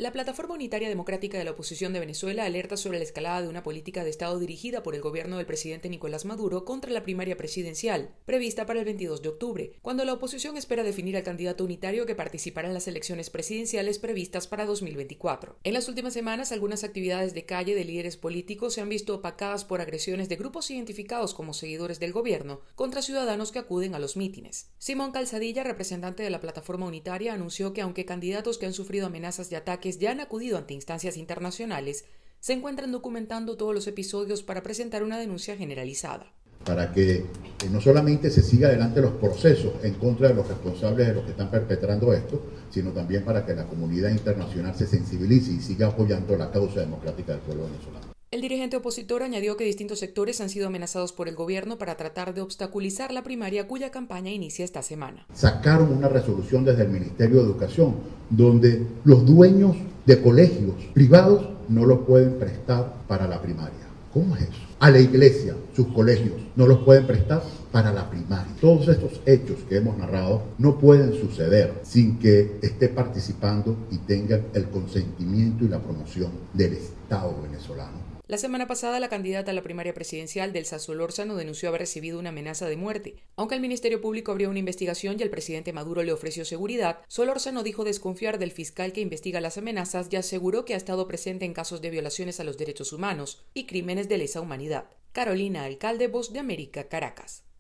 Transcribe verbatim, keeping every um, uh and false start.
La Plataforma Unitaria Democrática de la Oposición de Venezuela alerta sobre la escalada de una política de Estado dirigida por el gobierno del presidente Nicolás Maduro contra la primaria presidencial, prevista para el veintidós de octubre, cuando la oposición espera definir al candidato unitario que participará en las elecciones presidenciales previstas para dos mil veinticuatro. En las últimas semanas, algunas actividades de calle de líderes políticos se han visto opacadas por agresiones de grupos identificados como seguidores del gobierno contra ciudadanos que acuden a los mítines. Simón Calzadilla, representante de la Plataforma Unitaria, anunció que aunque candidatos que han sufrido amenazas de ataque ya han acudido ante instancias internacionales, se encuentran documentando todos los episodios para presentar una denuncia generalizada. Para que eh, no solamente se siga adelante los procesos en contra de los responsables de los que están perpetrando esto, sino también para que la comunidad internacional se sensibilice y siga apoyando la causa democrática del pueblo venezolano. El dirigente opositor añadió que distintos sectores han sido amenazados por el gobierno para tratar de obstaculizar la primaria cuya campaña inicia esta semana. Sacaron una resolución desde el Ministerio de Educación donde los dueños de colegios privados no los pueden prestar para la primaria. ¿Cómo es eso? A la iglesia, sus colegios, no los pueden prestar para la primaria. Todos estos hechos que hemos narrado no pueden suceder sin que esté participando y tengan el consentimiento y la promoción del Estado venezolano. La semana pasada, la candidata a la primaria presidencial, Delsa Solórzano, denunció haber recibido una amenaza de muerte. Aunque el Ministerio Público abrió una investigación y el presidente Maduro le ofreció seguridad, Solórzano dijo desconfiar del fiscal que investiga las amenazas y aseguró que ha estado presente en casos de violaciones a los derechos humanos y crímenes de lesa humanidad. Carolina Alcalde, Voz de América, Caracas.